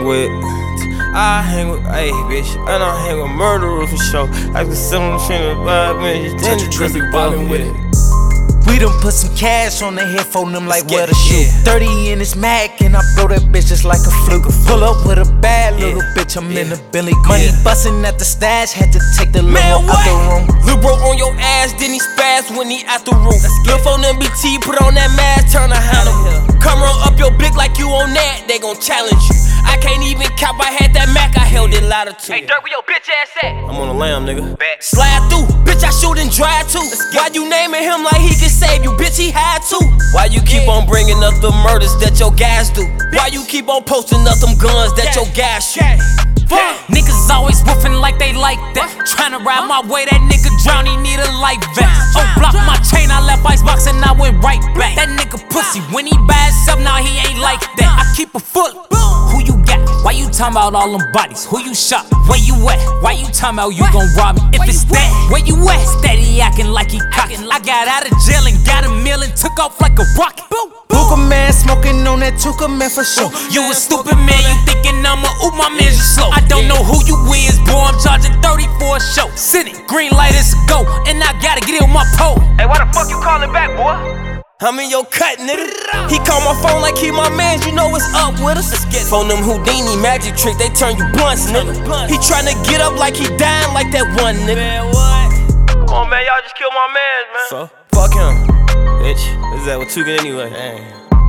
Hey bitch, I don't hang with murderers for sure. I can sell them shit in 5 minutes. Then the traffic ballin' with it. We done put some cash on the head for them like where to shoot. 30 in his Mac and I blow that bitch just like a fluke. Pull up with a bad little bitch, I'm in the Billy. Money bustin' at the stash, had to take the limo out the room. Lil' bro on your ass, then he spaz when he out the room. Lil' phone MBT, put on that mask, turn a handle. Come roll up your blick like you on that, they gon' challenge you. I can't even cop, I had that Mac, I held it louder too. Hey Dirk, where your bitch ass at? I'm on the lamb, nigga. Slide through, bitch, I shoot and drive too. Why you naming him like he can save you, bitch, he had to? Why you keep on bringing up the murders that your guys do? Why you keep on posting up them guns that your guys shoot? Niggas always woofing like they like that. Tryna ride my way, that nigga drown, he need a life vest. Oh, block my chain, I left icebox and I went right back. That nigga pussy, when he by himself, now he ain't like that. I keep a foot. Who you got? Why you talking about all them bodies? Who you shot? Where you at? Why you talking about you gon' rob me? If it's that, where you at? Steady acting like he cockin'. I got out of jail and got a meal and took off like a rocket. Booker man smoking on that Tuka man for sure. You a stupid man, you thinking I'ma ooh my man's you slow. I don't know who you is, boy, I'm charging 30 for a show. City, green light is a go, and I gotta get it on my pole. Hey, why the fuck you calling back, boy? I'm in your cut, nigga. He call my phone like he my man, you know what's up with us. Phone them Houdini magic trick, they turn you blunts, nigga. He tryna get up like he dying like that one nigga. Man, what? Come on, man, y'all just killed my man, man. So, fuck him, bitch. What is that? What you get anyway? Dang.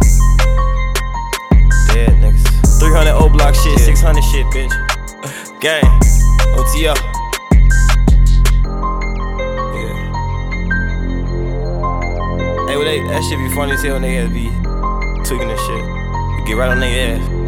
Dead niggas. 300 O block shit, 600 shit, bitch. Gang, OTL. Hey, well, that shit be funny as hell when they had to be tweaking this shit. You get right on their ass.